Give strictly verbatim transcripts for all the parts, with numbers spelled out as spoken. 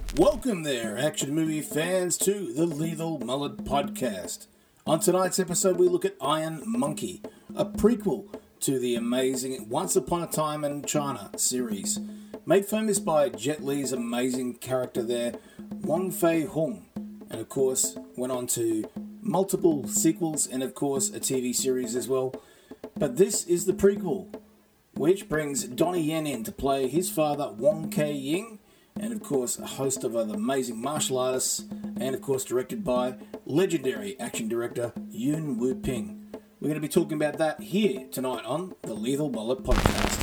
Welcome there, action movie fans, to the Lethal Mullet Podcast. On tonight's episode, we look at Iron Monkey, a prequel to the amazing Once Upon a Time in China series. Made famous by Jet Li's amazing character there, Wong Fei-hung, and of course went on to multiple sequels and of course a T V series as well. But this is the prequel, which brings Donnie Yen in to play his father Wong Kei-ying, and of course a host of other amazing martial artists, and of course directed by legendary action director Yuen Woo-ping. We're going to be talking about that here tonight on the Lethal Mullet Podcast.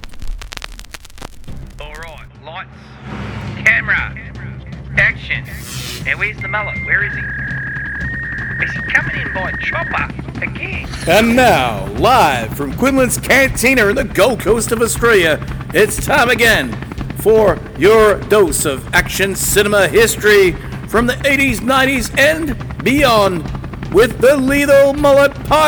Alright, lights, camera, action. Now where's the mullet? Where is he? Is he coming in by chopper again? And now, live from Quinlan's Cantina in the Gold Coast of Australia, it's time again for your dose of action cinema history from the eighties, nineties, and beyond with the Lethal Mullet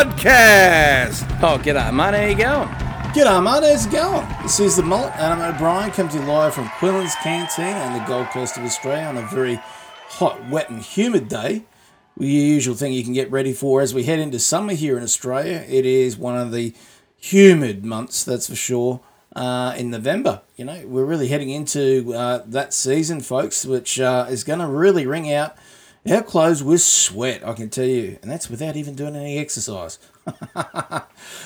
Podcast. Oh, g'day, mate. How you going? G'day, mate. How's it going? This is the Mullet. Adam O'Brien comes to you live from Quinlan's Cantina in the Gold Coast of Australia on a very hot, wet, and humid day. The usual thing you can get ready for as we head into summer here in Australia. It is one of the humid months, that's for sure. Uh, in November, you know, we're really heading into uh, that season, folks, which uh, is going to really wring out our clothes with sweat, I can tell you, and that's without even doing any exercise. uh,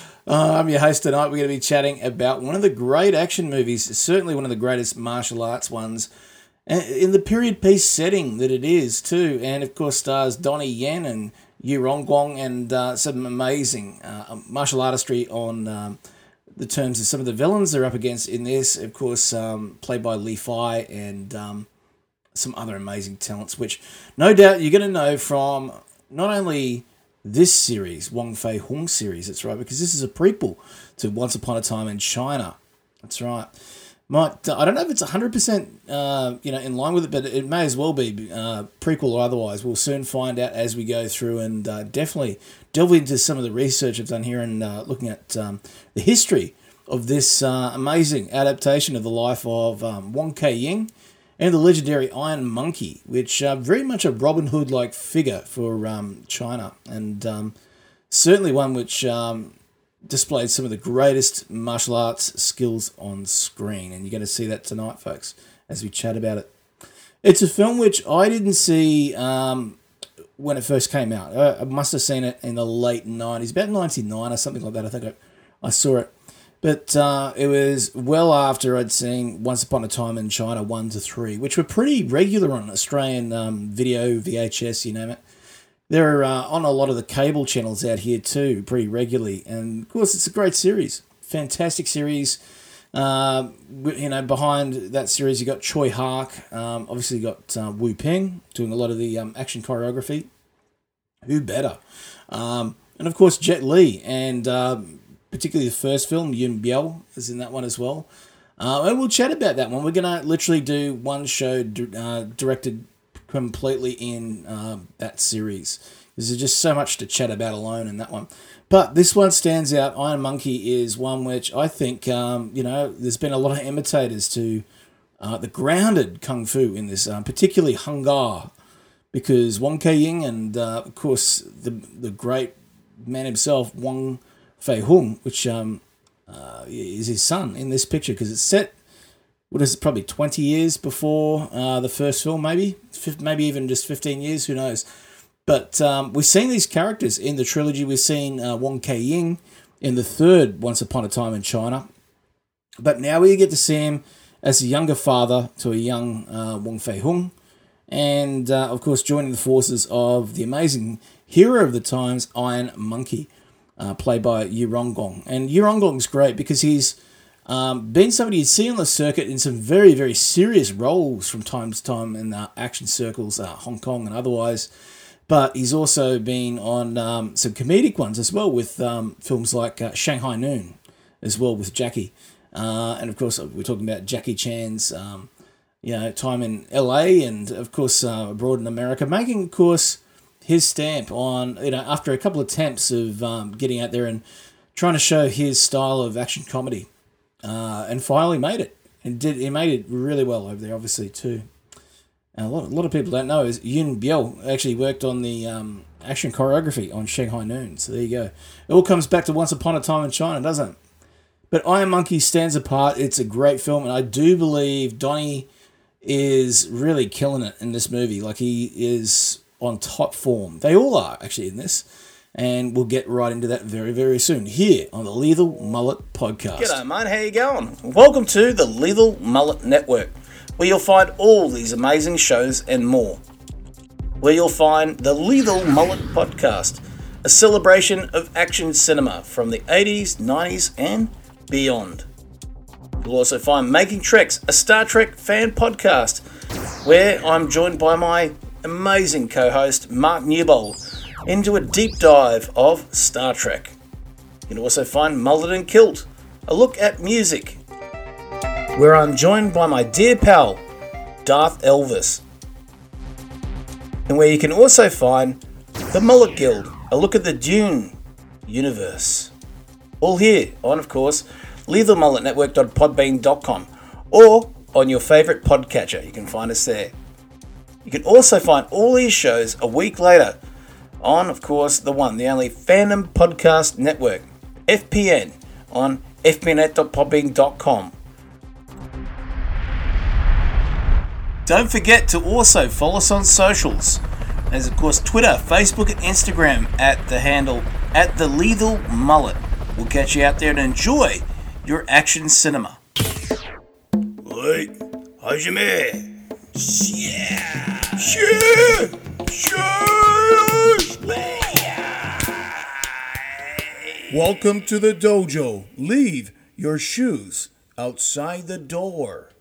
I'm your host tonight. We're going to be chatting about one of the great action movies, certainly one of the greatest martial arts ones, in the period piece setting that it is too, and of course stars Donnie Yen and Yu Ronggong and uh, some amazing uh, martial artistry on um, the terms of some of the villains they're up against in this, of course, um, played by Li Fai and um, some other amazing talents, which no doubt you're going to know from not only this series, Wong Fei-hung series, that's right, because this is a prequel to Once Upon a Time in China. That's right. Might, I don't know if it's one hundred percent uh, you know, in line with it, but it may as well be uh, prequel or otherwise. We'll soon find out as we go through and uh, definitely delve into some of the research I've done here and uh, looking at um, the history of this uh, amazing adaptation of the life of um, Wong Kei-ying and the legendary Iron Monkey, which uh, very much a Robin Hood-like figure for um, China, and um, certainly one which um, displayed some of the greatest martial arts skills on screen, and you're going to see that tonight, folks, as we chat about it. It's a film which I didn't see um, when it first came out. I must have seen it in the late nineties, about ninety-nine or something like that. I think I, I saw it. But uh, it was well after I'd seen Once Upon a Time in China one to three, which were pretty regular on Australian um, video, V H S, you name it. They're uh, on a lot of the cable channels out here too, pretty regularly. And of course, it's a great series. Fantastic series. Uh, you know, behind that series, you got Choi Hark. Um, obviously, you got uh, Wu Ping doing a lot of the um, action choreography. Who better? Um, and of course, Jet Li. And uh, particularly the first film, Yuen Biao is in that one as well. Uh, and we'll chat about that one. We're going to literally do one show uh, directed completely in um, that series. There's just so much to chat about alone in that one. But this one stands out. Iron Monkey is one which I think, um, you know, there's been a lot of imitators to uh, the grounded kung fu in this, um, particularly Hung Gar, because Wong Kei-ying and, uh, of course, the the great man himself, Wong Fei-hung, which um, uh, is his son in this picture, because it's set, what is it, probably twenty years before uh, the first film, maybe? Maybe even just fifteen years, who knows? But um, we've seen these characters in the trilogy. We've seen uh, Wong Kei-ying in the third Once Upon a Time in China. But now we get to see him as a younger father to a young uh, Wong Fei-hung. And, uh, of course, joining the forces of the amazing hero of the times, Iron Monkey, uh, played by Yu Ronggong. And Yu Ronggong's great because he's Um, been somebody you'd see on the circuit in some very, very serious roles from time to time in uh, action circles, uh, Hong Kong and otherwise. But he's also been on um, some comedic ones as well with um, films like uh, Shanghai Noon as well with Jackie. Uh, and of course, we're talking about Jackie Chan's um, you know, time in L A and of course uh, abroad in America, making, of course, his stamp on, you know, after a couple of attempts of um, getting out there and trying to show his style of action comedy. Uh, and finally made it, and did he made it really well over there, obviously too. And a lot, a lot of people don't know is Yun Biao actually worked on the um, action choreography on Shanghai Noon. So there you go. It all comes back to Once Upon a Time in China, doesn't it? But Iron Monkey stands apart. It's a great film, and I do believe Donnie is really killing it in this movie. Like, he is on top form. They all are, actually, in this. And we'll get right into that very, very soon here on the Lethal Mullet Podcast. G'day, mate. How you going? Welcome to the Lethal Mullet Network, where you'll find all these amazing shows and more. Where you'll find the Lethal Mullet Podcast, a celebration of action cinema from the eighties, nineties, and beyond. You'll also find Making Treks, a Star Trek fan podcast, where I'm joined by my amazing co-host, Mark Newbold, into a deep dive of Star Trek. You can also find Mullet and Kilt, a look at music, where I'm joined by my dear pal, Darth Elvis. And where you can also find the Mullet Guild, a look at the Dune universe. All here on, of course, lethal mullet network dot podbean dot com or on your favourite podcatcher. You can find us there. You can also find all these shows a week later on, of course, the one, the only Fandom Podcast Network, F P N, on f p net dot podbean dot com. Don't forget to also follow us on socials. There's, of course, Twitter, Facebook, and Instagram at the handle at the Lethal Mullet. We'll catch you out there and enjoy your action cinema. Wait, how's your man? Yeah, sure, sure. Welcome to the dojo. Leave your shoes outside the door.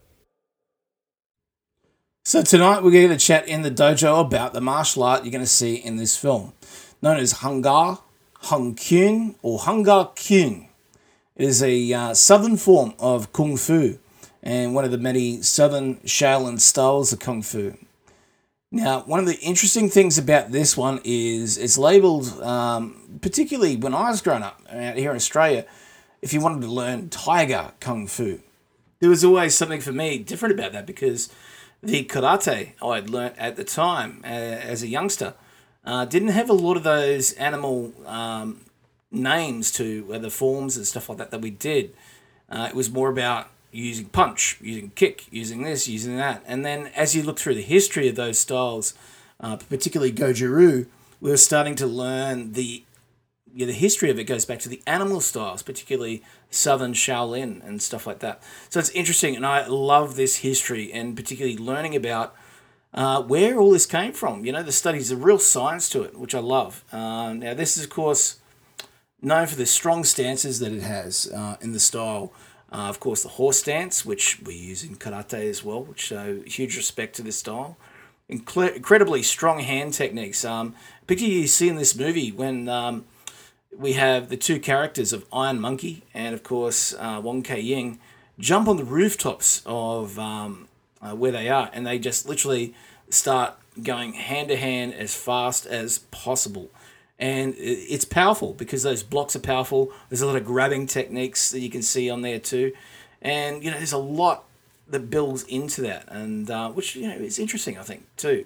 So tonight we're going to chat in the dojo about the martial art you're going to see in this film, known as Hung Gar, Hung Kyun, or Hung Gar Kyun. It is a uh, southern form of Kung Fu and one of the many southern Shaolin styles of Kung Fu. Now, one of the interesting things about this one is it's labelled, um, particularly when I was growing up out here in Australia, if you wanted to learn Tiger Kung Fu. There was always something for me different about that because the karate I'd learnt at the time uh, as a youngster uh, didn't have a lot of those animal um, names to uh, the forms and stuff like that that we did. Uh, it was more about using punch, using kick, using this, using that. And then as you look through the history of those styles, uh, particularly Goju-Ryu, we were starting to learn the yeah, the history of it goes back to the animal styles, particularly Southern Shaolin and stuff like that. So it's interesting, and I love this history, and particularly learning about uh, where all this came from. You know, the studies, the real science to it, which I love. Uh, now, this is, of course, known for the strong stances that it has uh, in the style. Uh, of course, the horse stance, which we use in karate as well, which show huge respect to this style. Incre- incredibly strong hand techniques. Um, particularly you see in this movie when um, we have the two characters of Iron Monkey and, of course, uh, Wong Kei-ying jump on the rooftops of um, uh, where they are, and they just literally start going hand-to-hand as fast as possible. And it's powerful because those blocks are powerful. There's a lot of grabbing techniques that you can see on there too. And, you know, there's a lot that builds into that, and uh, which, you know, is interesting, I think, too.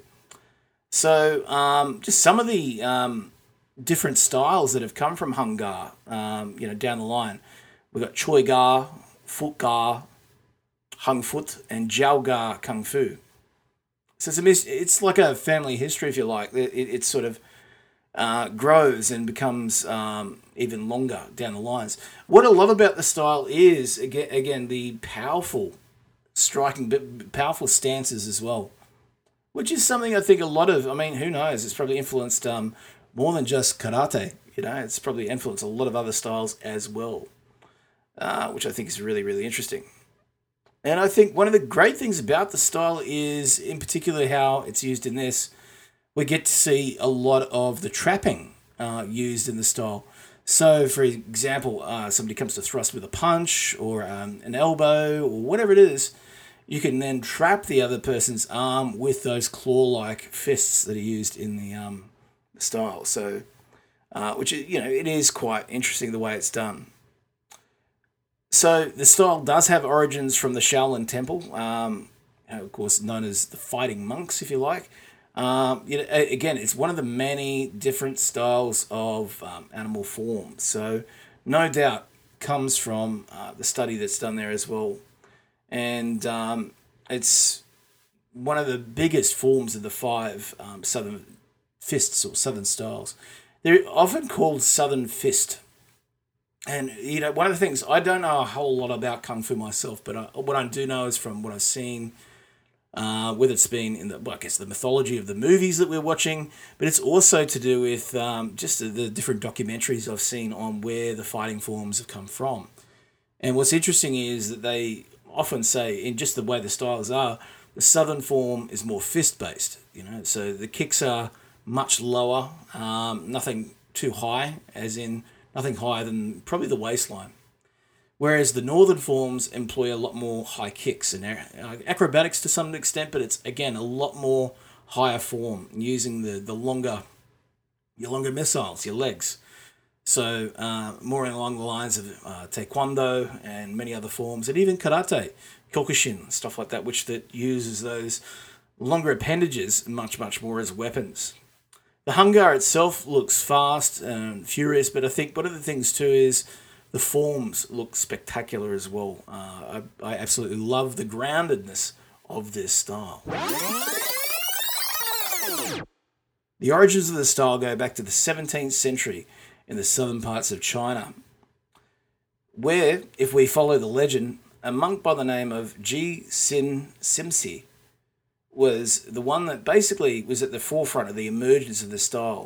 So um, just some of the um, different styles that have come from Hung Gar, um, you know, down the line. We've got Choi Gar, Foot Gar, Hung Foot, and Jiao Gar Kung Fu. So it's, a mis- it's like a family history, if you like. It, it, it's sort of Uh, grows and becomes um, even longer down the lines. What I love about the style is, again, again the powerful striking, but powerful stances as well, which is something I think a lot of, I mean, who knows, it's probably influenced um, more than just karate, you know, it's probably influenced a lot of other styles as well, uh, which I think is really, really interesting. And I think one of the great things about the style is, in particular, how it's used in this. We get to see a lot of the trapping uh, used in the style. So, for example, uh, somebody comes to thrust with a punch or um, an elbow or whatever it is, you can then trap the other person's arm with those claw-like fists that are used in the um, style. So, uh, which is, you know, it is quite interesting the way it's done. So, the style does have origins from the Shaolin Temple. Um, of course, known as the fighting monks, if you like. Um, you know, again, it's one of the many different styles of um, animal form. So, no doubt, comes from uh, the study that's done there as well, and um, it's one of the biggest forms of the five um, southern fists or southern styles. They're often called southern fist. And, you know, one of the things, I don't know a whole lot about Kung Fu myself, but I, what I do know is from what I've seen, uh, whether it's been in the, well, I guess, the mythology of the movies that we're watching, but it's also to do with um, just the, the different documentaries I've seen on where the fighting forms have come from. And what's interesting is that they often say, in just the way the styles are, the southern form is more fist-based, you know, so the kicks are much lower, um, nothing too high, as in nothing higher than probably the waistline. Whereas the northern forms employ a lot more high kicks and acrobatics to some extent, but it's, again, a lot more higher form, using the, the longer, your longer missiles, your legs. So uh, more along the lines of uh, taekwondo and many other forms, and even karate, kyokushin, stuff like that, which that uses those longer appendages much, much more as weapons. The Hung Gar itself looks fast and furious, but I think one of the things too is the forms look spectacular as well. Uh, I, I absolutely love the groundedness of this style. The origins of the style go back to the seventeenth century in the southern parts of China, where, if we follow the legend, a monk by the name of Ji Sin Simsi was the one that basically was at the forefront of the emergence of the style.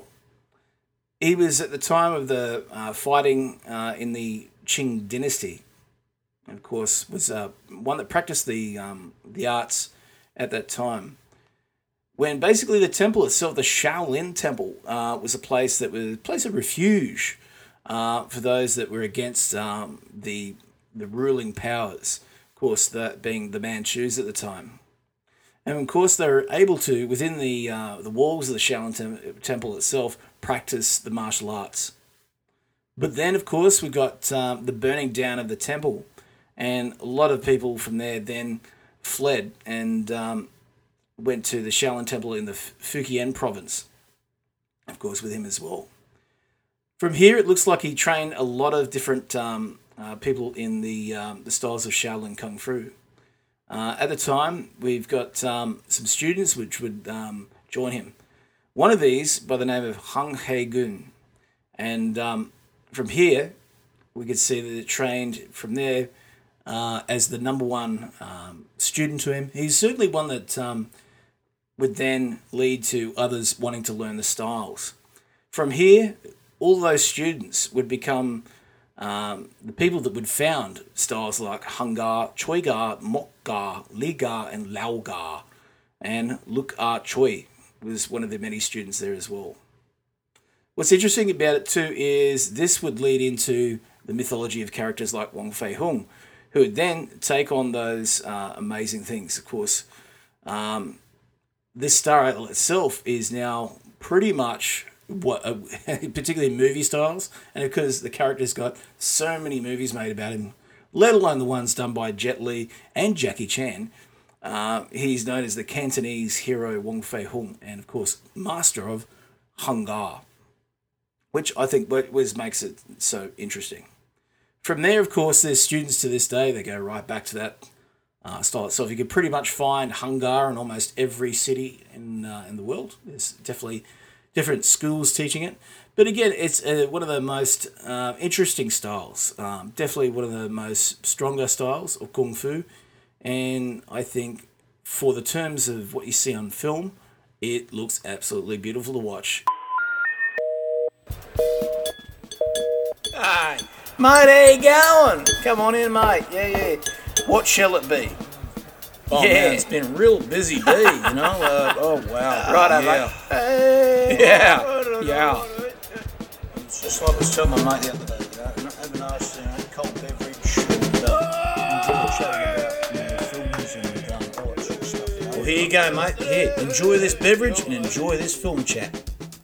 He was at the time of the uh, fighting uh, in the Qing dynasty, and of course was uh, one that practiced the um, the arts at that time. When basically the temple itself, the Shaolin Temple, uh, was a place that was a place of refuge uh, for those that were against um, the the ruling powers. Of course, that being the Manchus at the time. And of course, they were able to, within the uh, the walls of the Shaolin tem- Temple itself, practice the martial arts. But then, of course, we got um, the burning down of the temple, and a lot of people from there then fled and um, went to the Shaolin Temple in the Fujian province, of course, with him as well. From here, it looks like he trained a lot of different um, uh, people in the um, the styles of Shaolin Kung Fu. Uh, at the time, we've got um, some students which would um, join him. One of these, by the name of Hung Hei Gun. And um, from here, we could see that it trained from there uh, as the number one um, student to him. He's certainly one that um, would then lead to others wanting to learn the styles. From here, all those students would become Um, the people that would found styles like Hung Gar, Choi Gar, Mok Gar, Li Gar, and Lao Gar. And Luk Ah Choi was one of the many students there as well. What's interesting about it too is this would lead into the mythology of characters like Wong Fei Hung, who would then take on those uh, amazing things. Of course, um, this style itself is now pretty much what, uh, particularly movie styles, and because the character's got so many movies made about him, let alone the ones done by Jet Li and Jackie Chan, uh, he's known as the Cantonese hero Wong Fei Hung, and of course, master of Hung Gar, which I think was makes it so interesting. From there, of course, there's students to this day. They go right back to that uh, style itself. You can pretty much find Hung Gar in almost every city in uh, in the world. There's definitely different schools teaching it. But again, it's uh, one of the most uh, interesting styles. Um, definitely one of the most stronger styles of Kung Fu. And I think for the terms of what you see on film, it looks absolutely beautiful to watch. Hi. Mate, how you going? Come on in, mate. Yeah, yeah. What shall it be? Oh, yeah. man, it's been a real busy day, you know? Uh, oh, wow. Right, yeah. mate. Hey. Yeah, yeah. It's just like I was telling my mate the other day, you know, have a nice, you know, cold beverage and uh, enjoy chatting about, you know, films and um, all that sort of stuff. You know? Well, here you go, mate. Here, enjoy this beverage and enjoy this film chat.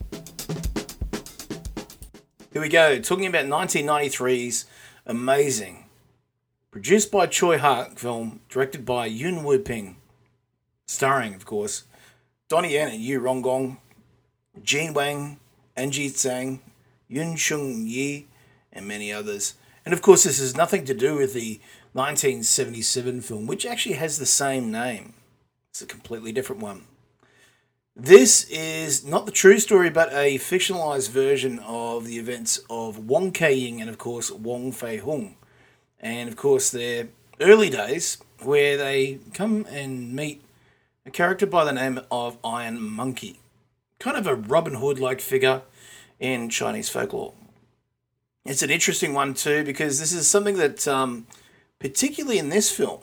Here we go, talking about nineteen ninety-three's Amazing, produced by Choi Hak film, directed by Yuen Wu Ping. starring, of course, Donnie Yen and Yu Ronggong, Jean Wang, Anji Tsang, Yun Chung Yi, and many others. And of course, this has nothing to do with the nineteen seventy-seven film, which actually has the same name. It's a completely different one. This is not the true story, but a fictionalized version of the events of Wong Kei-ying and, of course, Wong Fei-hung. And, of course, their early days, where they come and meet a character by the name of Iron Monkey. Kind of a Robin Hood-like figure in Chinese folklore. It's an interesting one, too, because this is something that, um, particularly in this film,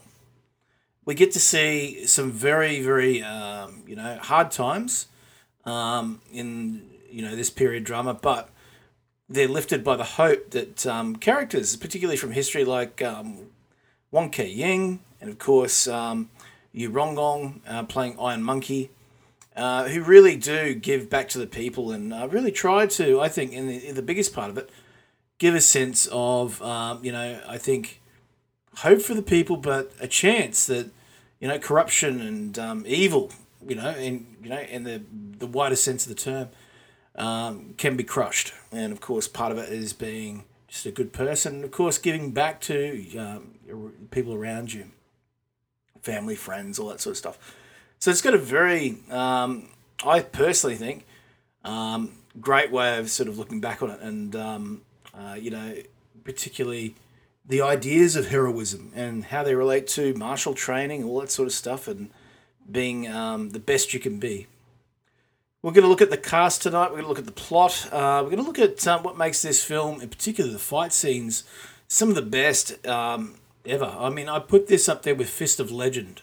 we get to see some very, very, um, you know, hard times um, in, you know, this period drama, but they're lifted by the hope that um, characters, particularly from history like um, Wong Kei-ying and, of course, um, Yu Ronggong uh, playing Iron Monkey, uh, who really do give back to the people and uh, really try to, I think, in the, in the biggest part of it, give a sense of, um, you know, I think, hope for the people, but a chance that, you know, corruption and um, evil, you know, in you know, in the the wider sense of the term, um, can be crushed. And of course, part of it is being just a good person, and of course, giving back to um, people around you, family, friends, all that sort of stuff. So it's got a very, um, I personally think, um, great way of sort of looking back on it, and um, uh, you know, particularly the ideas of heroism and how they relate to martial training, all that sort of stuff, and being um, the best you can be. We're going to look at the cast tonight. We're going to look at the plot. Uh, we're going to look at um, what makes this film, in particular the fight scenes, some of the best um, ever. I mean, I put this up there with Fist of Legend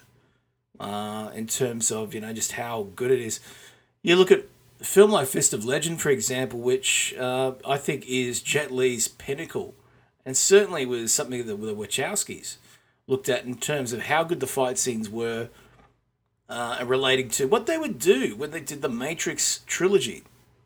uh, in terms of, you know, just how good it is. You look at a film like Fist of Legend, for example, which uh, I think is Jet Li's pinnacle, and certainly was something that the Wachowskis looked at in terms of how good the fight scenes were uh, relating to what they would do when they did the Matrix trilogy.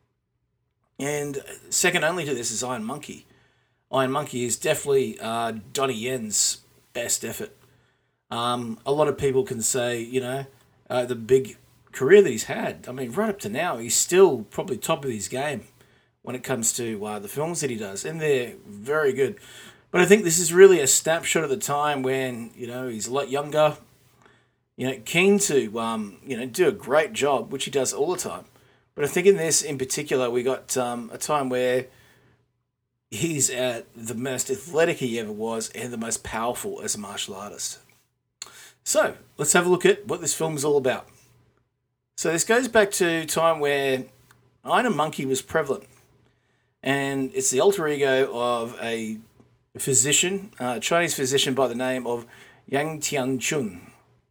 And second only to this is Iron Monkey. Iron Monkey is definitely uh, Donnie Yen's best effort. Um, a lot of people can say, you know, uh, the big career that he's had. I mean, right up to now, he's still probably top of his game when it comes to uh, the films that he does, and they're very good. But I think this is really a snapshot of the time when, you know, he's a lot younger, you know, keen to, um, you know, do a great job, which he does all the time. But I think in this in particular, we got um, a time where he's at the most athletic he ever was and the most powerful as a martial artist. So let's have a look at what this film is all about. So this goes back to a time where Iron Monkey was prevalent. And it's the alter ego of a physician, a Chinese physician by the name of Yang Tianchun.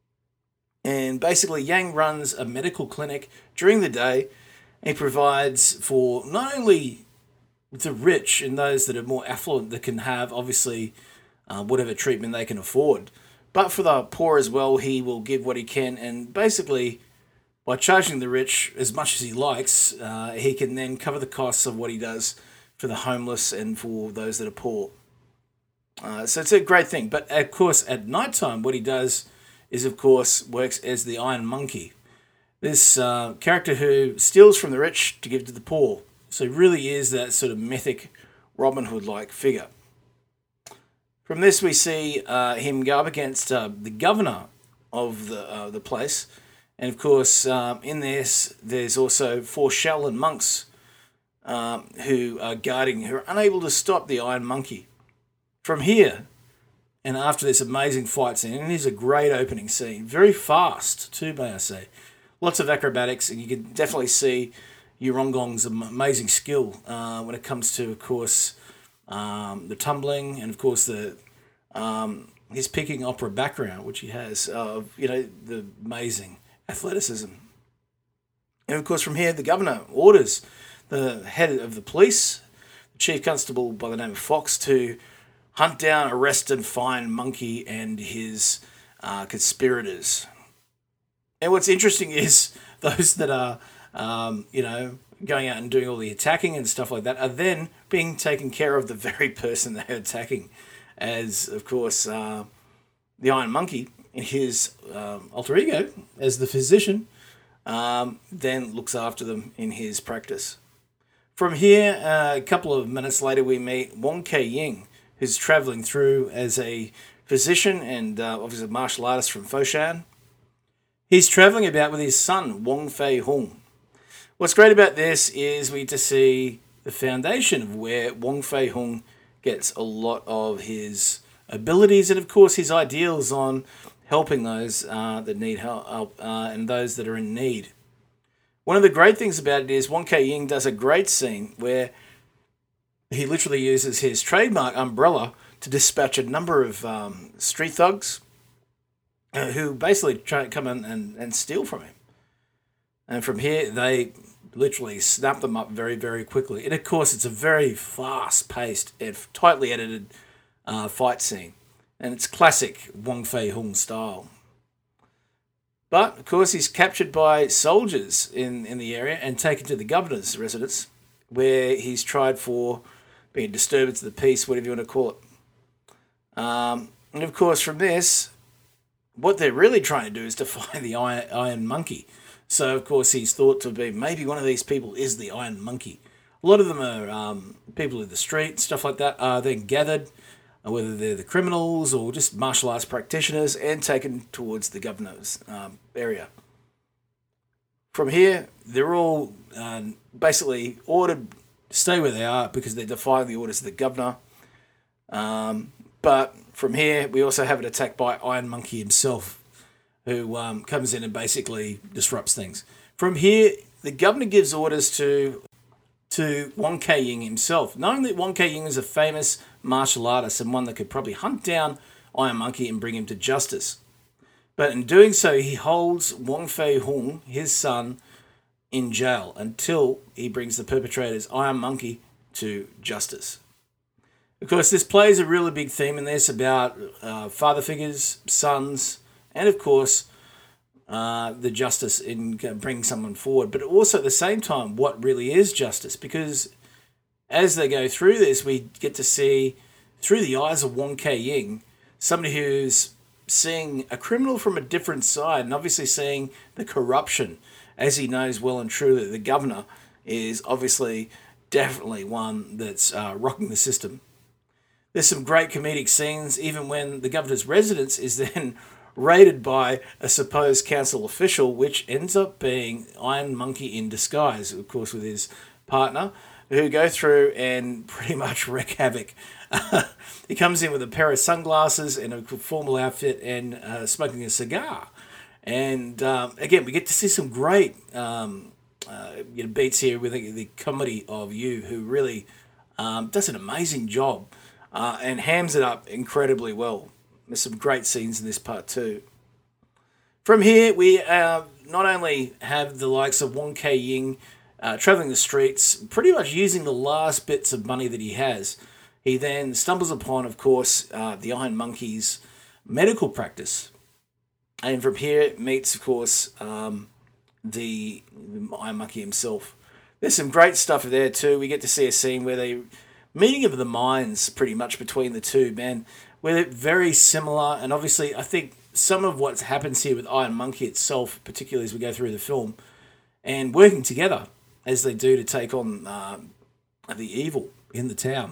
And basically, Yang runs a medical clinic during the day. And he provides for not only the rich and those that are more affluent that can have, obviously, uh, whatever treatment they can afford, but for the poor as well, he will give what he can. And basically, by charging the rich as much as he likes, uh, he can then cover the costs of what he does for the homeless and for those that are poor. Uh, so it's a great thing. But of course, at nighttime, what he does is, of course, works as the Iron Monkey. This uh, character who steals from the rich to give to the poor. So he really is that sort of mythic Robin Hood-like figure. From this, we see uh, him go up against uh, the governor of the uh, the place. And of course, um, in this, there's also four Shaolin monks um, who are guarding, who are unable to stop the Iron Monkey. From here, and after this amazing fight scene, and it is a great opening scene, very fast too, may I say. Lots of acrobatics, and you can definitely see Yu Ronggong's amazing skill uh, when it comes to, of course, um, the tumbling, and of course the um, his picking opera background, which he has, uh, you know, the amazing athleticism. And of course, from here, the governor orders the head of the police, the chief constable by the name of Fox, to hunt down, arrest, and find Monkey and his uh, conspirators. And what's interesting is those that are, um, you know, going out and doing all the attacking and stuff like that are then being taken care of the very person they're attacking, as, of course, uh, the Iron Monkey in his um, alter ego as the physician, um, then looks after them in his practice. From here, uh, a couple of minutes later, we meet Wong Kei Ying, who's traveling through as a physician and uh, obviously a martial artist from Foshan. He's traveling about with his son, Wong Fei Hung. What's great about this is we get to see the foundation of where Wong Fei Hung gets a lot of his abilities and, of course, his ideals on helping those uh, that need help uh, and those that are in need. One of the great things about it is Wong Kei Ying does a great scene where he literally uses his trademark umbrella to dispatch a number of um, street thugs uh, who basically try to come in and, and steal from him. And from here, they literally snap them up very, very quickly. And of course, it's a very fast-paced and tightly edited uh, fight scene. And it's classic Wong Fei Hung style. But, of course, he's captured by soldiers in, in the area and taken to the governor's residence, where he's tried for being a disturbance of the peace, whatever you want to call it. Um, and, of course, from this, what they're really trying to do is to find the Iron, Iron Monkey. So, of course, he's thought to be maybe one of these people is the Iron Monkey. A lot of them are um, people in the street, stuff like that, are then gathered, whether they're the criminals or just martial arts practitioners, and taken towards the governor's um, area. From here, they're all uh, basically ordered to stay where they are because they're defying the orders of the governor. Um, but from here, we also have an attack by Iron Monkey himself, who um, comes in and basically disrupts things. From here, the governor gives orders to to Wong Kei Ying himself, knowing that Wong Kei Ying is a famous martial artist and one that could probably hunt down Iron Monkey and bring him to justice. But in doing so, he holds Wong Fei Hung, his son, in jail until he brings the perpetrators, Iron Monkey, to justice. Of course, this plays a really big theme in this about uh, father figures, sons, and of course, uh, the justice in bringing someone forward. But also at the same time, what really is justice? Because as they go through this, we get to see, through the eyes of Wong Kei Ying, somebody who's seeing a criminal from a different side and obviously seeing the corruption, as he knows well and truly that the governor is obviously definitely one that's uh, rocking the system. There's some great comedic scenes, even when the governor's residence is then raided by a supposed council official, which ends up being Iron Monkey in disguise, of course, with his partner, who go through and pretty much wreak havoc. He comes in with a pair of sunglasses and a formal outfit and uh, smoking a cigar. And um, again, we get to see some great um, uh, you know, beats here with the, the comedy of Yu, who really um, does an amazing job uh, and hams it up incredibly well. There's some great scenes in this part too. From here, we uh, not only have the likes of Wong Kei Ying uh, traveling the streets, pretty much using the last bits of money that he has. He then stumbles upon, of course, uh, the Iron Monkey's medical practice. And from here, it meets, of course, um, the Iron Monkey himself. There's some great stuff there too. We get to see a scene where they meeting of the minds pretty much between the two men, where they're very similar. And obviously, I think some of what happens here with Iron Monkey itself, particularly as we go through the film, and working together as they do to take on uh, the evil in the town,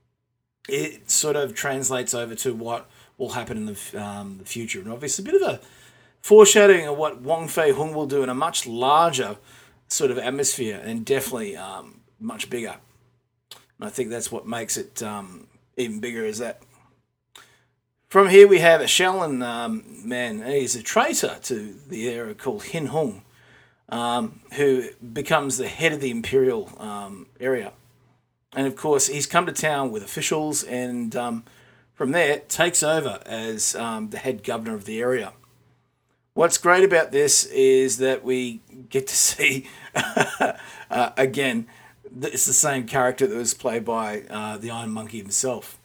it sort of translates over to what will happen in the, um, the future. And obviously, a bit of a foreshadowing of what Wong Fei Hung will do in a much larger sort of atmosphere, and definitely um, much bigger. And I think that's what makes it um, even bigger, is that. From here, we have a Shaolin um, man. He's a traitor to the area called Hin Hung, um, who becomes the head of the Imperial um, area. And of course, he's come to town with officials, and um, from there, takes over as um, the head governor of the area. What's great about this is that we get to see, uh, again, it's the same character that was played by uh, the Iron Monkey himself.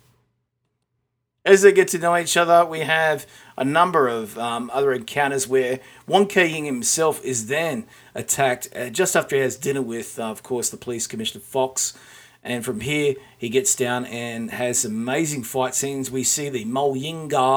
As they get to know each other, we have a number of um, other encounters where Wong Kei Ying himself is then attacked uh, just after he has dinner with, uh, of course, the police commissioner Fox. And from here, he gets down and has some amazing fight scenes. We see the Mo Ying Ga,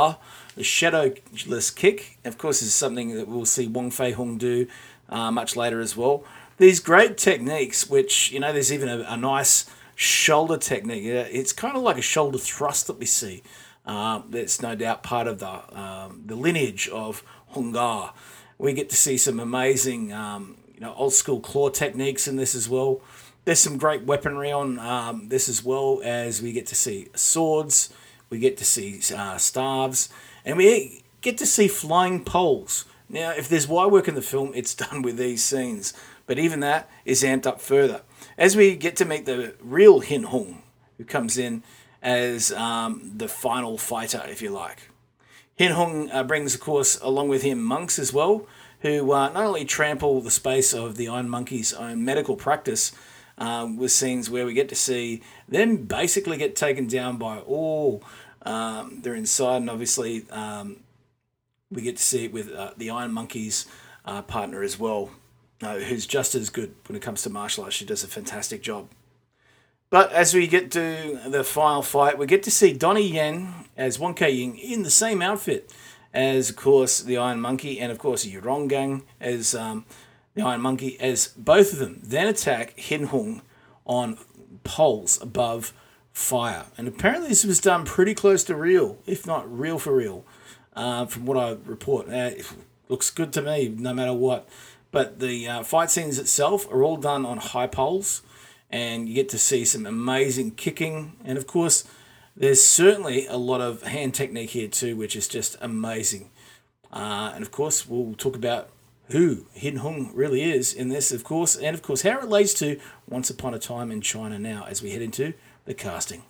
the shadowless kick. Of course, this is something that we'll see Wong Fei Hung do uh, much later as well. These great techniques, which, you know, there's even a, a nice shoulder technique. It's kind of like a shoulder thrust that we see. Uh, that's no doubt part of the um, the lineage of Hung Gar. We get to see some amazing, um, you know, old school claw techniques in this as well. There's some great weaponry on um, this as well, as we get to see swords, we get to see uh, staves, and we get to see flying poles. Now, if there's wire work in the film, it's done with these scenes, but even that is amped up further. As we get to meet the real Hin Hung, who comes in as um, the final fighter, if you like. Hin Hung uh, brings, of course, along with him monks as well, who uh, not only trample the space of the Iron Monkey's own medical practice, um, with scenes where we get to see them basically get taken down by all um, they're inside, and obviously um, we get to see it with uh, the Iron Monkey's uh, partner as well, uh, who's just as good when it comes to martial arts. She does a fantastic job. But as we get to the final fight, we get to see Donnie Yen as Wong Kei Ying in the same outfit as, of course, the Iron Monkey, and, of course, Yurong Gang as um, the Iron Monkey, as both of them then attack Hin Hung on poles above fire. And apparently this was done pretty close to real, if not real for real, uh, from what I report. Uh, it looks good to me, no matter what. But the uh, fight scenes itself are all done on high poles, and you get to see some amazing kicking. And, of course, there's certainly a lot of hand technique here too, which is just amazing. Uh, and, of course, we'll talk about who Hin Hung really is in this, of course, and, of course, how it relates to Once Upon a Time in China now as we head into the casting.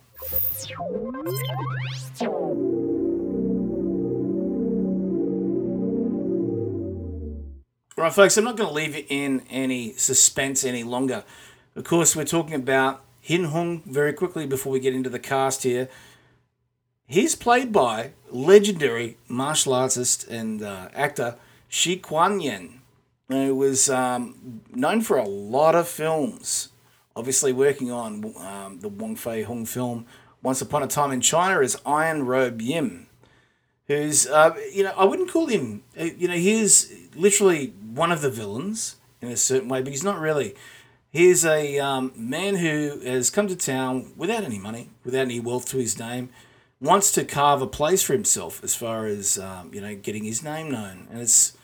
All right, folks, I'm not going to leave you in any suspense any longer. Of course, we're talking about Hin Hung very quickly before we get into the cast here. He's played by legendary martial artist and uh, actor Shi Kuan Yen, who was um, known for a lot of films, obviously working on um, the Wong Fei Hung film Once Upon a Time in China as Iron Robe Yim, who's, uh, you know, I wouldn't call him, uh, you know, he's literally one of the villains in a certain way, but he's not really. He's a um, man who has come to town without any money, without any wealth to his name, wants to carve a place for himself as far as, um, you know, getting his name known. And it's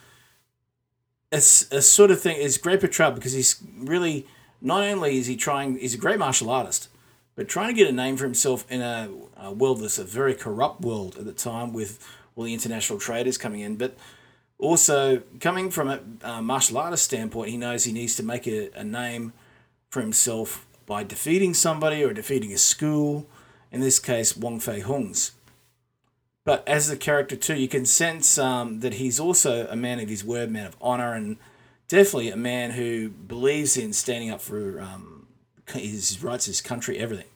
it's a sort of thing, it's great portrayal because he's really, not only is he trying, he's a great martial artist, but trying to get a name for himself in a, a world that's a very corrupt world at the time with all the international traders coming in. But also, coming from a uh, martial artist standpoint, he knows he needs to make a, a name for himself by defeating somebody or defeating a school, in this case, Wong Fei Hung's. But as the character too, you can sense um, that he's also a man of his word, man of honor, and definitely a man who believes in standing up for um, his rights, his country, everything.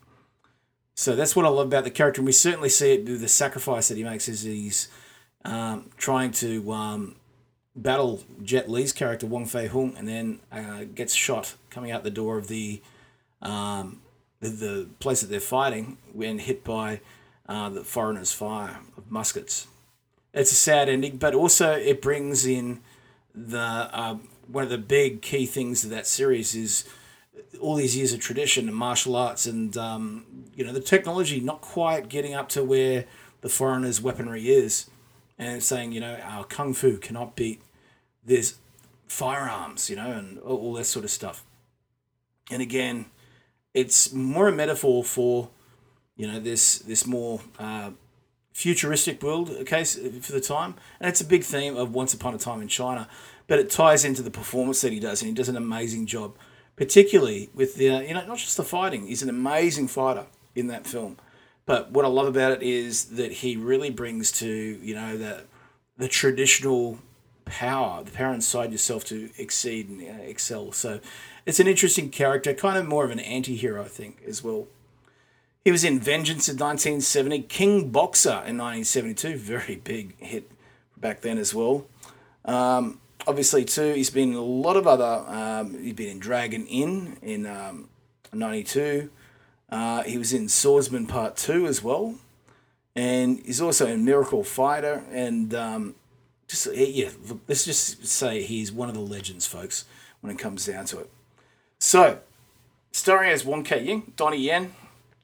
So that's what I love about the character, and we certainly see it with the sacrifice that he makes as he's Um, trying to um, battle Jet Li's character Wong Fei Hung, and then uh, gets shot coming out the door of the um, the, the place that they're fighting when hit by uh, the foreigners' fire of muskets. It's a sad ending, but also it brings in the uh, one of the big key things of that series is all these years of tradition and martial arts, and um, you know, the technology not quite getting up to where the foreigners' weaponry is. And saying, you know, our kung fu cannot beat this firearms, you know, and all, all that sort of stuff. And again, it's more a metaphor for, you know, this this more uh, futuristic world, okay, for the time. And it's a big theme of Once Upon a Time in China. But it ties into the performance that he does, and he does an amazing job, particularly with the, you know, not just the fighting. He's an amazing fighter in that film. But what I love about it is that he really brings to, you know, the the traditional power, the power inside yourself to exceed and uh, excel. So it's an interesting character, kind of more of an anti-hero, I think, as well. He was in Vengeance in nineteen seventy, King Boxer in nineteen seventy-two, very big hit back then as well. Um, obviously, too, he's been in a lot of other, um, he's been in Dragon Inn in um, ninety-two. Uh, he was in Swordsman Part two as well. and he's also a miracle fighter. And um, just yeah, look, let's just say he's one of the legends, folks, when it comes down to it. So, starring as Wong Kar-ying, Donnie Yen.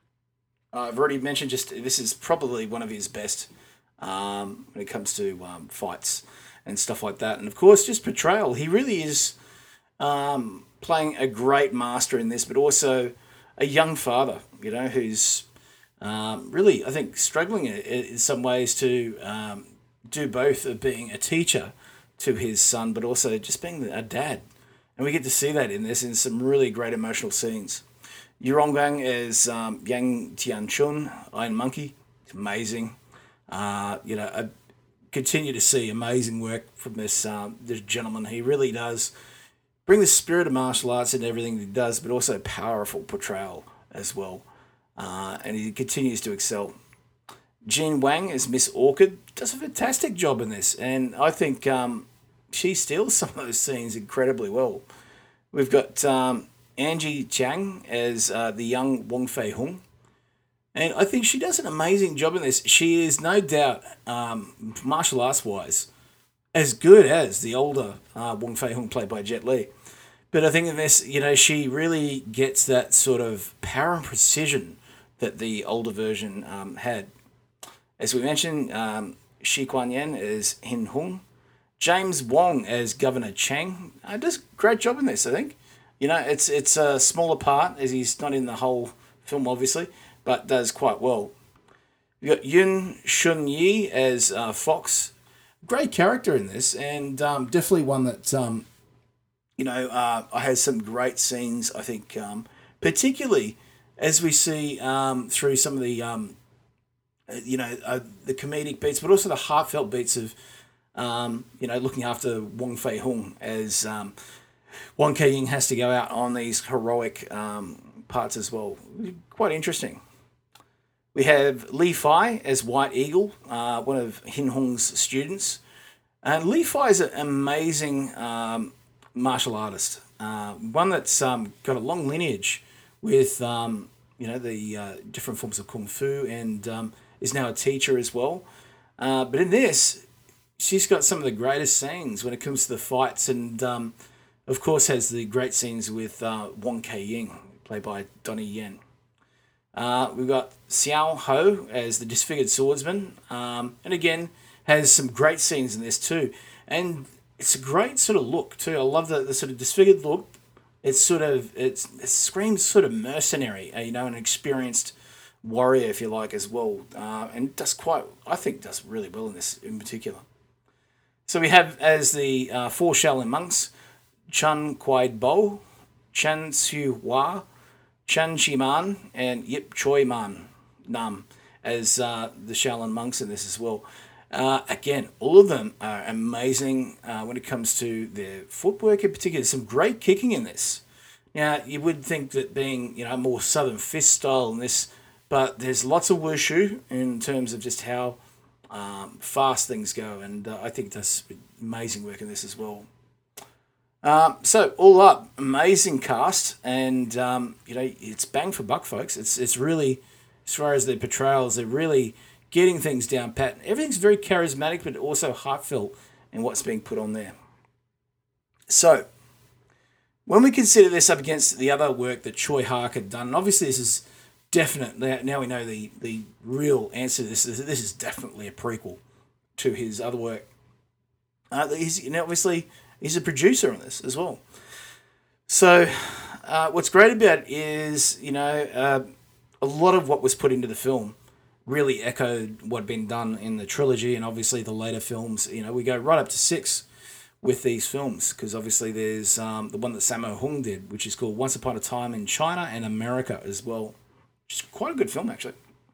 Uh, I've already mentioned just this is probably one of his best um, when it comes to um, fights and stuff like that. And of course, just portrayal. He really is um, playing a great master in this, but also a young father, you know, who's um, really, I think, struggling in, in some ways to um, do both of being a teacher to his son, but also just being a dad. And we get to see that in this in some really great emotional scenes. Yurongang is um, Yang Tianchun, Iron Monkey. It's amazing. Uh, you know, I continue to see amazing work from this um, this gentleman. He really does bring the spirit of martial arts into everything he does, but also powerful portrayal as well. Uh, and he continues to excel. Jean Wang as Miss Orchid does a fantastic job in this, and I think um, she steals some of those scenes incredibly well. We've got um, Angie Chang as uh, the young Wong Fei Hung. And I think she does an amazing job in this. She is no doubt, um, martial arts wise, as good as the older uh, Wong Fei Hung played by Jet Li. But I think in this, you know, she really gets that sort of power and precision that the older version um, had. As we mentioned, um, Shi Kuan Yen as Hin Hung. James Wong as Governor Chang. Uh, does a great job in this, I think. You know, it's it's a smaller part, as he's not in the whole film, obviously, but does quite well. You've got Yun Shun Yi as uh, Fox. Great character in this, and um, definitely one that, um, you know, uh, has some great scenes, I think, um, particularly as we see um, through some of the, um, you know, uh, the comedic beats, but also the heartfelt beats of, um, you know, looking after Wong Fei Hung as um, Wong Kar-ying has to go out on these heroic um, parts as well. Quite interesting. We have Li Fai as White Eagle, uh, one of Hin Hung's students. And Li Fai is an amazing um, martial artist, uh, one that's um, got a long lineage with, um, you know, the uh, different forms of kung fu, and um, is now a teacher as well. Uh, but in this, she's got some of the greatest scenes when it comes to the fights, and um, of course has the great scenes with uh, Wong Kar-ying, played by Donnie Yen. Uh, we've got Xiao Ho as the disfigured swordsman, um, and again has some great scenes in this too. And it's a great sort of look too. I love the, the sort of disfigured look. It's sort of it's, it screams sort of mercenary, uh, you know, an experienced warrior, if you like, as well, uh, and does quite, I think, does really well in this in particular. So we have as the uh, four Shaolin monks, Chun Kwai Bo, Chen Xiu Hua, Chen Chi Man, and Yip Choi Man Nam as uh, the Shaolin monks in this as well. Uh, again, all of them are amazing uh, when it comes to their footwork in particular. Some great kicking in this. Now, you would think that being, you know, more Southern Fist style in this, but there's lots of wushu in terms of just how um, fast things go, and uh, I think that's amazing work in this as well. Um, so all up, amazing cast, and um, you know, it's bang for buck, folks. It's it's really, as far as their portrayals, they're really getting things down pat. Everything's very charismatic, but also heartfelt in what's being put on there. So, when we consider this up against the other work that Choi Hark had done, and obviously this is definite. Now we know the the real answer to this. This is definitely a prequel to his other work. Uh, he's, you know, obviously. He's a producer on this as well. So uh, what's great about it is, you know, uh, a lot of what was put into the film really echoed what had been done in the trilogy, and obviously the later films. You know, we go right up to six with these films, because obviously there's um, the one that Sammo Hung did, which is called Once Upon a Time in China and America as well. Which is quite a good film, actually.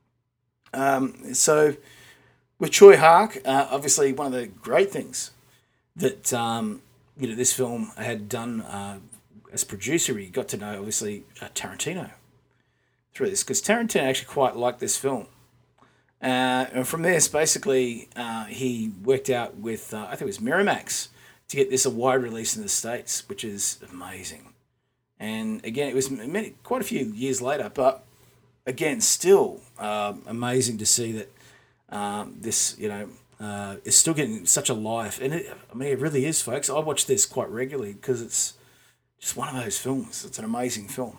Um, so with Choi Hark, uh, obviously one of the great things that... Um, you know, this film had done uh, as producer. He got to know, obviously, uh, Tarantino through this, because Tarantino actually quite liked this film. Uh, and from this, basically, uh, he worked out with, uh, I think it was Miramax, to get this a wide release in the States, which is amazing. And again, it was many, quite a few years later, but again, still um, amazing to see that um, this, you know, uh, is still getting such a life. And it, I mean, it really is, folks. I watch this quite regularly because it's just one of those films. It's an amazing film.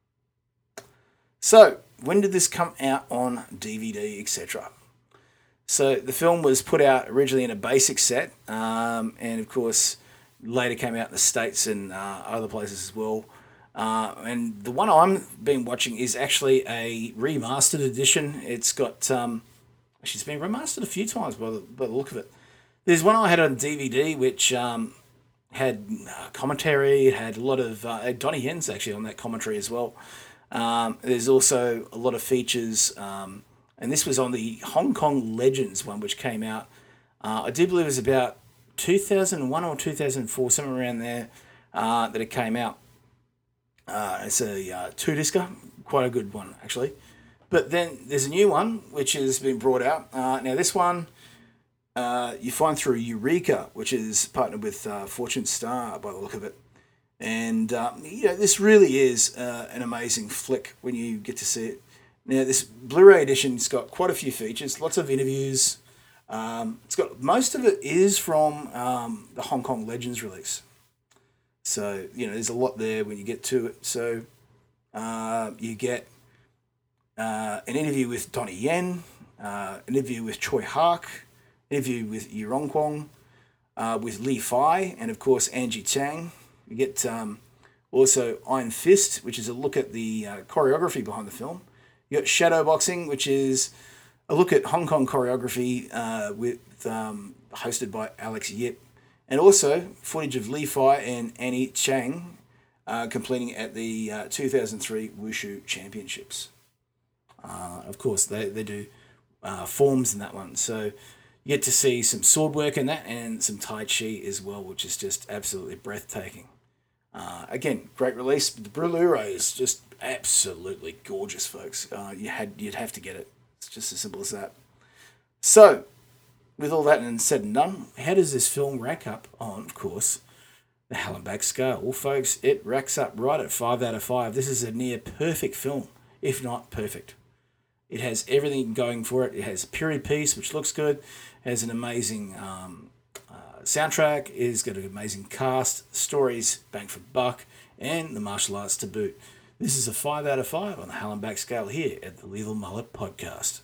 So, when did this come out on D V D, et cetera? So, the film was put out originally in a basic set, um, and of course, later came out in the States and uh, other places as well. Uh, and the one I've been watching is actually a remastered edition. It's got, um, actually, it's been remastered a few times by the, by the look of it. There's one I had on D V D which um, had commentary. It had a lot of uh, Donnie Yen's actually on that commentary as well. Um, there's also a lot of features, um, and this was on the Hong Kong Legends one, which came out. Uh, I do believe it was about two thousand one or two thousand four, somewhere around there, uh, that it came out. Uh, it's a uh, two-discer, quite a good one, actually. But then there's a new one, which has been brought out. Uh, now, this one uh, you find through Eureka, which is partnered with uh, Fortune Star, by the look of it. And, um, you know, this really is uh, an amazing flick when you get to see it. Now, this Blu-ray edition's got quite a few features, lots of interviews. Um, it's got most of it is from um, the Hong Kong Legends release. So, you know, there's a lot there when you get to it. So, uh, you get uh, an interview with Donnie Yen, uh, an interview with Choi Hark, an interview with Yurong Kwong, uh, with Li Fai, and, of course, Angie Chang. You get um, also Iron Fist, which is a look at the uh, choreography behind the film. You got Shadowboxing, which is a look at Hong Kong choreography uh, with um, hosted by Alex Yip. And also footage of Li Fai and Annie Chang uh, completing at the uh, two thousand three Wushu Championships. Uh, of course, they, they do uh, forms in that one. So you get to see some sword work in that and some Tai Chi as well, which is just absolutely breathtaking. Uh, again, great release. The Blu-ray is just absolutely gorgeous, folks. Uh, you had, you'd have to get it. It's just as simple as that. So, with all that and said and done, how does this film rack up on, of course, the Hallenbach scale? Well, folks, it racks up right at five out of five. This is a near perfect film, if not perfect. It has everything going for it. It has a period piece, which looks good. It has an amazing um, uh, soundtrack. It's got an amazing cast, stories, bang for buck, and the martial arts to boot. This is a five out of five on the Hallenbach scale here at the Lethal Mullet Podcast.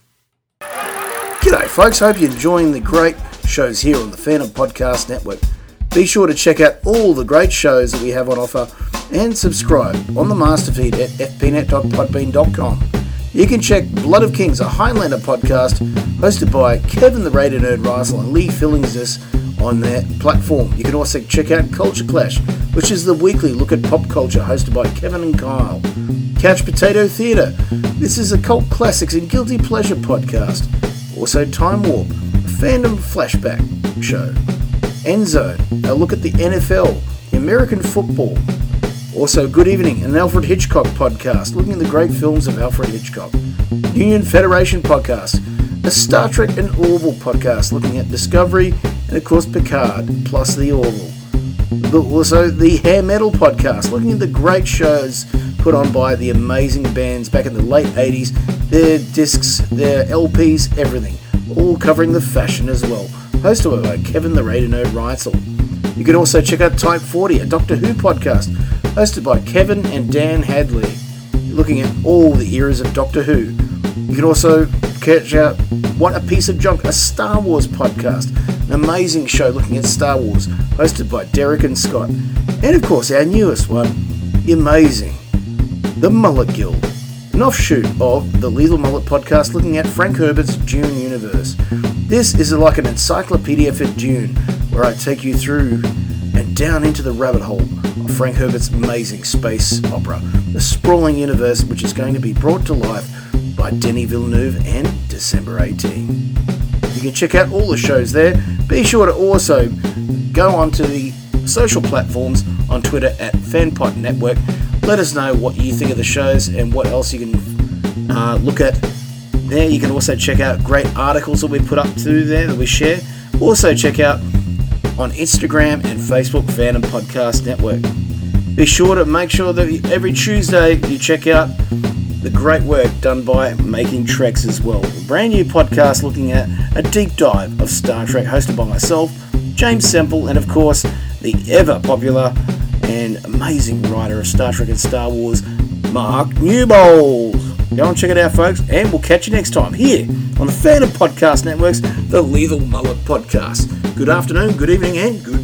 G'day folks, hope you're enjoying the great shows here on the Phantom Podcast Network. Be sure to check out all the great shows that we have on offer and subscribe on the master feed at f p net dot podbean dot com. You can check Blood of Kings, a Highlander podcast hosted by Kevin the Radio Nerd Riesel and Lee Fillingsis on their platform. You can also check out Culture Clash, which is the weekly look at pop culture hosted by Kevin and Kyle. Couch Potato Theatre, this is a cult classics and guilty pleasure podcast. Also Time Warp, a fandom flashback show. Endzone, a look at the N F L, the American football. Also Good Evening, an Alfred Hitchcock podcast looking at the great films of Alfred Hitchcock. Union Federation podcast, a Star Trek and Orville podcast looking at Discovery and of course Picard, plus the Orville. Also the Hair Metal podcast looking at the great shows put on by the amazing bands back in the late eighties, their discs, their L Ps, everything, all covering the fashion as well, hosted by Kevin the Radio Nerd Reitzel. You can also check out Type forty, a Doctor Who podcast, hosted by Kevin and Dan Hadley, looking at all the eras of Doctor Who. You can also catch out What a Piece of Junk, a Star Wars podcast, an amazing show looking at Star Wars, hosted by Derek and Scott. And of course our newest one, the amazing The Mullet Guild, an offshoot of the Lethal Mullet podcast looking at Frank Herbert's Dune universe. This is like an encyclopedia for Dune, where I take you through and down into the rabbit hole of Frank Herbert's amazing space opera, the sprawling universe which is going to be brought to life by Denis Villeneuve and December eighteenth. You can check out all the shows there. Be sure to also go onto the social platforms on Twitter at FanPod Network. Let us know what you think of the shows and what else you can uh, look at there. You can also check out great articles that we put up to there that we share. Also check out on Instagram and Facebook, Phantom Podcast Network. Be sure to make sure that every Tuesday you check out the great work done by Making Treks as well. A brand new podcast looking at a deep dive of Star Trek, hosted by myself, James Semple, and of course the ever popular and amazing writer of Star Trek and Star Wars, Mark Newbold. Go and check it out, folks, and we'll catch you next time here on the Phantom Podcast Network's The Lethal Mullet Podcast. Good afternoon, good evening, and good